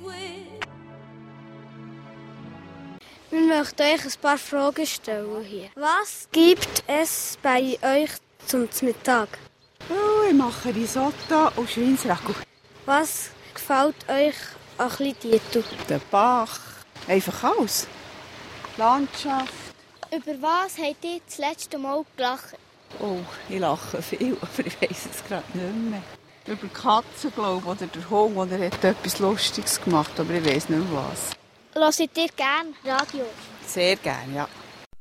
Wir möchten euch ein paar Fragen stellen hier. Was gibt es bei euch zum Mittag? Oh, ich mache Risotto und Schweinsragout. Was gefällt euch an Kleindietl? Der Bach. Einfach alles. Landschaft. Über was habt ihr das letzte Mal gelacht? Oh, ich lache viel, aber ich weiss es gerade nicht mehr. Über die Katze, glaube ich, oder der Hund, oder hat etwas Lustiges gemacht, aber ich weiss nicht mehr was. Hört ihr gerne Radio? Sehr gerne, ja.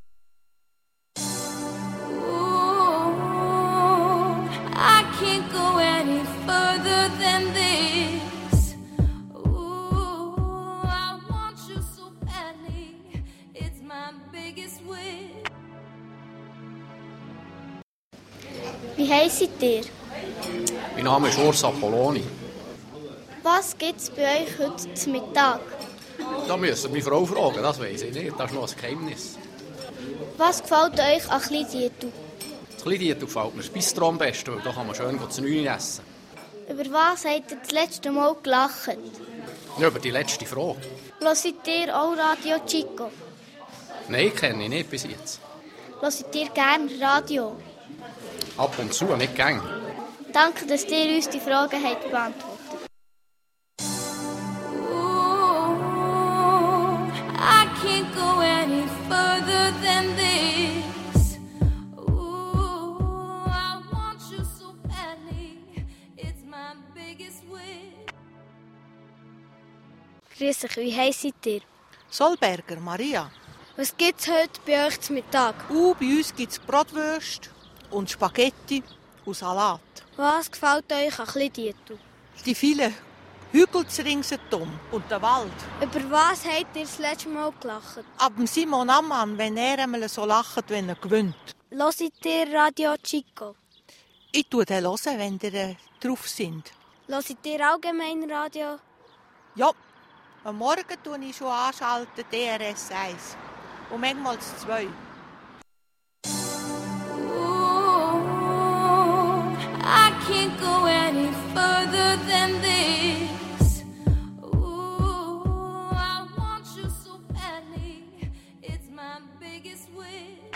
I can't go any further than this. Ooh, I want you so badly. It's my biggest wish. Wie heisst ihr? Mein Name ist Urs Apolloni. Was gibt es bei euch heute zum Mittag? Da müsst ihr meine Frau fragen, das weiss ich nicht. Das ist noch ein Geheimnis. Was gefällt euch an Kleindietl? Das Kleindietl gefällt mir das Bistro am besten, weil da kann man schön zu 9 essen. Über was habt ihr das letzte Mal gelacht? Ja, über die letzte Frage. Hört ihr auch Radio Chico? Nein, kenne ich nicht bis jetzt. Hört ihr gerne Radio? Ab und zu, nicht gäng. Danke, dass ihr uns die Fragen habt beantwortet. I can't go any further than this. Ooh, I want you so badly. It's my biggest wish. Grüß euch, wie heisst ihr? Solberger, Maria. Was gibt es heute bei euch zum Mittag? Bei uns gibt es Bratwürste und Spaghetti und Salat. Was gefällt euch an Kleindietl? Die vielen Hügel ringsherum und der Wald. Über was habt ihr das letzte Mal gelacht? Ab dem Simon Ammann, wenn er einmal so lacht, wenn er gewinnt. Hört ihr Radio Chico? Ich höre den hören, wenn ihr drauf sind. Hört ihr allgemein Radio? Ja, am Morgen tue ich schon anschalten, DRS 1. Und manchmal das 2. I can't go any further than this. Ooh, I want you so badly. It's my biggest wish.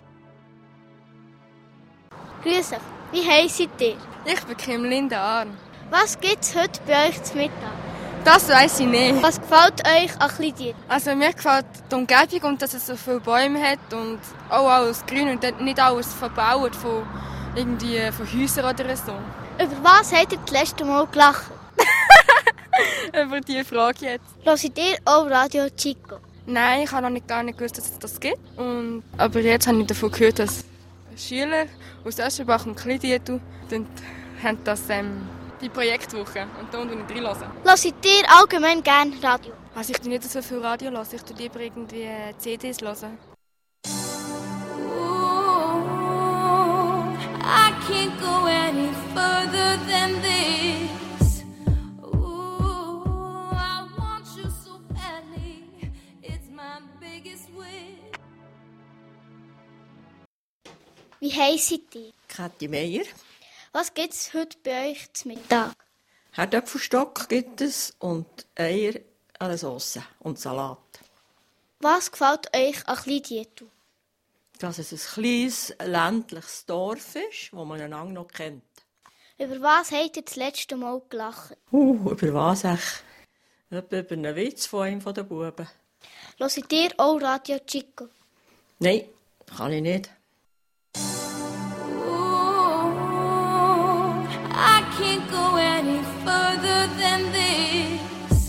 Grüß euch, wie heisst ihr? Ich bin Kim Linda Ahn. Was gibt es heute bei euch zum Mittag? Das weiss ich nicht. Was gefällt euch an Kleindietl? Also mir gefällt die Umgebung und dass es so viele Bäume hat und auch alles grün und nicht alles verbaut von Häusern oder so. Über was habt ihr das letzte Mal gelacht? Über diese Frage jetzt. Hört ihr auch Radio Chico? Nein, ich habe noch gar nicht gewusst, dass es das gibt. Aber jetzt habe ich davon gehört, dass Schüler aus Öscherbach und Kleindietl haben die Projektwoche und da unten nicht reinhören. Hört ihr allgemein gerne Radio? Also ich höre nicht so viel Radio, ich höre lieber irgendwie CDs hören. I can't go any further than this. Ooh, I want you so badly. It's my biggest wish. Wie heisst ihr? Kathi Meier. Was gibt es heute bei euch zum Mittag? Herdöpfelstock gibt es und Eier an der Sauce und Salat. Was gefällt euch an Kleindietl? Dass es ein kleines ländliches Dorf ist, wo man einander noch kennt. Über was habt ihr das letzte Mal gelacht? Über was echt? Etwa über einen Witz von einem der Buben. Hört ihr auch Radio Chico? Nein, kann ich nicht. I can't go any further than this.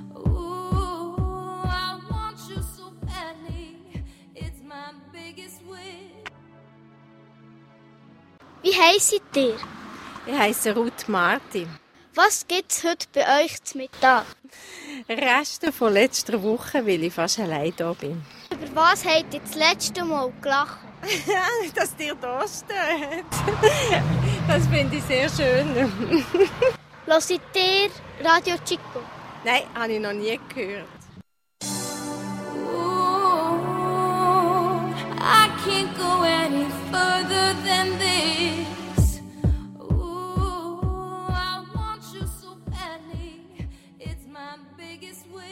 Ooh, I want you so badly. It's my biggest wish. Wie heisst ihr? Ich heisse Ruth Martin. Was gibt es heute bei euch zum Mittag? Reste von letzter Woche, weil ich fast allein da bin. Über was habt ihr das letzte Mal gelacht? Dass dir da steht. Das finde ich sehr schön. Hört ihr Radio Chico? Nein, habe ich noch nie gehört. I can't go any further than this. Ooh, I want you so badly. It's my biggest wish.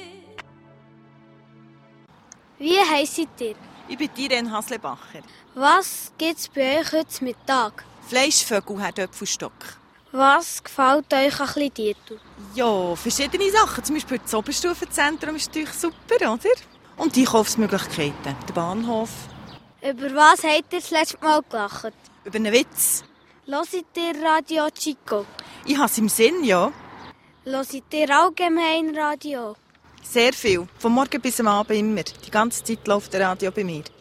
Wie heisst ihr? Ich bin Irene Haslebacher. Was gibt es bei euch heute Mittag? Fleischvögel, Herdöpfelstock. Was gefällt euch an Klidiertu? Ja, verschiedene Sachen. Zum Beispiel das Oberstufenzentrum ist natürlich super, oder? Und die Einkaufsmöglichkeiten. Der Bahnhof. Über was habt ihr das letzte Mal gelacht? Über einen Witz. Hört ihr Radio Chico? Ich habe es im Sinn, ja. Hört ihr allgemein Radio? Sehr viel. Vom Morgen bis am Abend immer. Die ganze Zeit läuft der Radio bei mir.